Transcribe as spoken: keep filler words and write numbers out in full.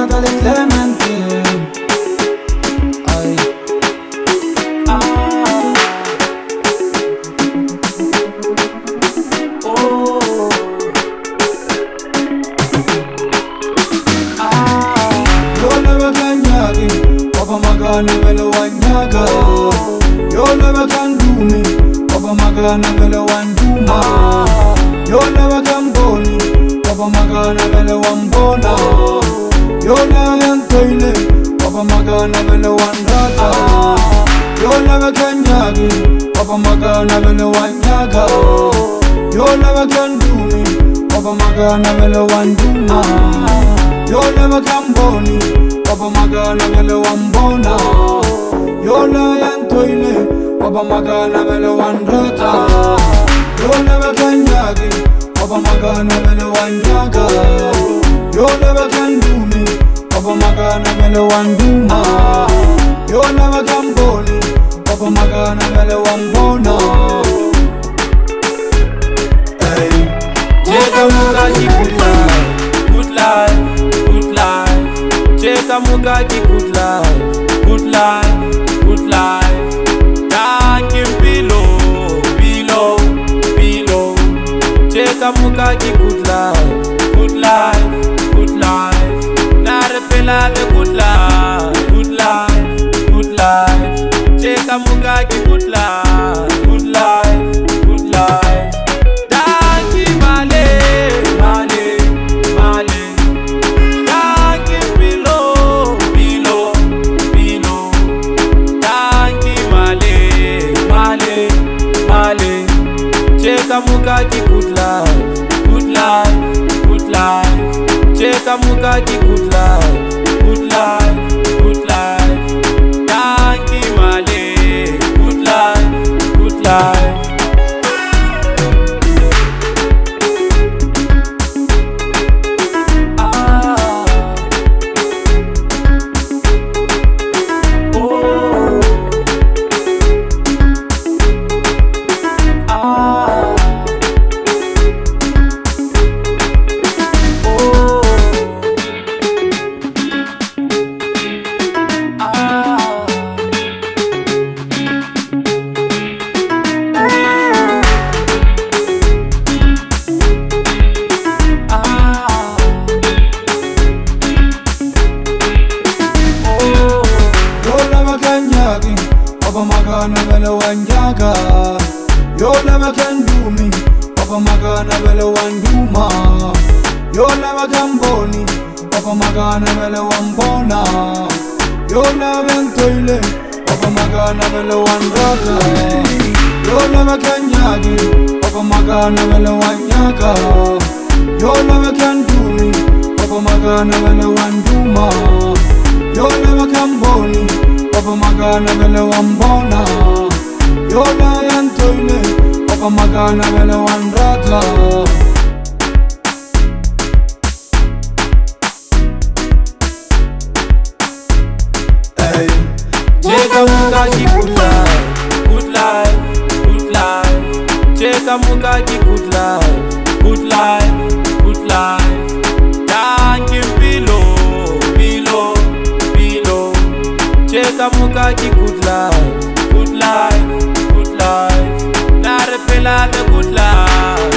Natalie Clemente. Ay. Ah. Oh. Ah. Yola bakanyagi, Papa Magana vele wanyaga. Yola bakandumi, Papa Magana vele wanduma. Yola bakamboni, Papa Magana vele wambona. Yola yantoile, Papa Magana vele wandrata. Yola bakanyagi, Papa Magana vele wanyaga. Yola bakandumi, Papa Magana vele wanduma. Yola bakamboni, Papa Magana vele wambona. Yola yantoile, Papa Magana vele wandrata. Yola bakanyagi, Papa Magana vele wanyaga. Yola bakandumi, Papa Magana vele wanduma. Yola bakamboni, Papa Magana vele wambona. Hey, Cheka Mugaki good life, good life, good life. Cheka Mugaki good life, good life, good life. Taki below, below, below. Cheka Mugaki good life, good life, good life. Narepela the good life, good life, good life. Cheka Mugaki good life, good life, good life. Taki male, male, male. Taki below, below, below. Taki male, male, male. Cheka Mugaki good life, good life, good life. Cheka Mugaki good life, good life, good life. Taki male, good life, good life. ah. Oh. Ah. Papa Magana vele wanyaga. Yola bakandumi, Papa Magana vele wanduma. Yola bakamboni, Papa Magana vele wambona. Yola ventoile, Papa Magana vele wandrata. Yola bakanyagi, Papa Magana vele wanyaga. Yola bakandumi, Papa Magana vele wanduma. Yola bakamboni, Papa Magana vele wambona. Yola yantoile, Papa Magana vele wandrata. Hey, Cheka Mugaki good life, good life, good life. Cheka Mugaki good life, good life, good life. Taki below, below, below. Cheka Mugaki good life, good life, good life. Narepela the good life,